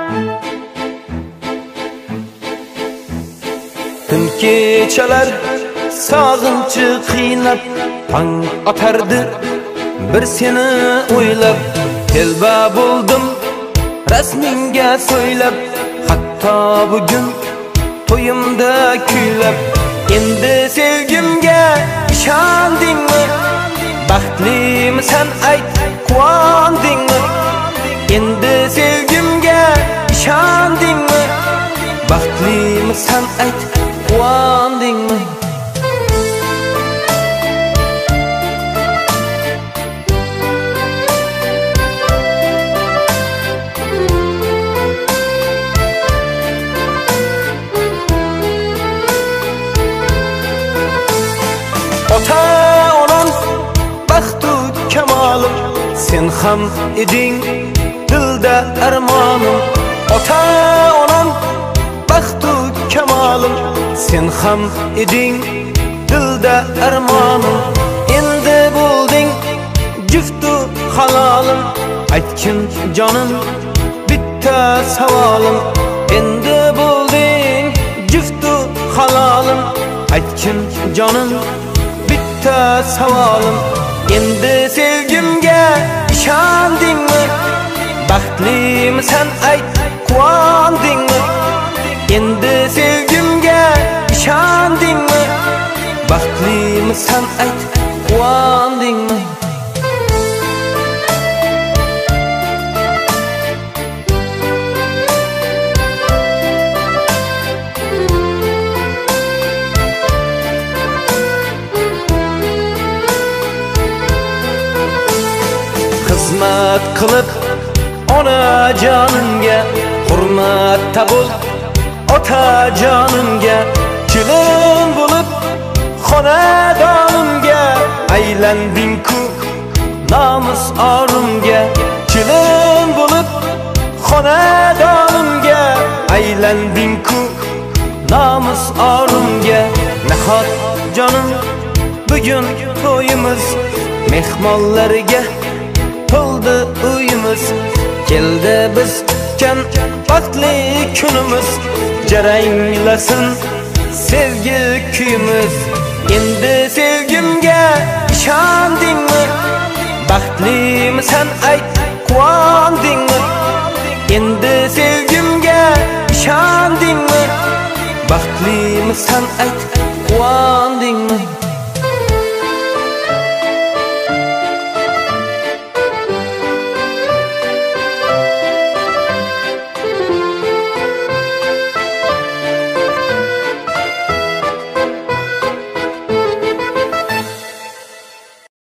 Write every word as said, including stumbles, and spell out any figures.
Tün kechalar sog'inchi qiynab tong otardi bir seni o'ylab telba bo'ldim rasmingga so'ylab hatto bugun to'yimda kuylab endi sevgimga ishondingmi baxtlimisan ayt quvondingmi endi sevgimga ishondingmi baxtlimisan ayt quvondingmi ota onam baxtu kamolim sen ham eding dilda armonim ota onam baxtu kamolim sen ham eding dilda armonim endi bo'lding juftu halolim aytgin jonim bitta savolim endi bo'lding juftu halolim aytgin jonim bitta savolim endi sevgimga ishondingmi baxtlimisan ayt quvondingmi endi sevgimga ishondingmi baxtlimisan ayt quvondingmi xizmat qilib ona jonimga hurmatda bo'l ota jonimga kelin bo'lib xonadonimga aylanding-ku nomus orimga kelin bo'lib xonadonimga aylanding-ku nomus orimga nahot jonim bugun to'yimiz mehmonlarga to'ldi uyimiz keldi biz kutgan baxtli kunimiz jaranglasin sevgi kuyimiz endi sevgimga ishondingmi baxtlimisan ayt quvondingmi endi sevgimga ishondingmi baxtlimisan ayt quvondingmi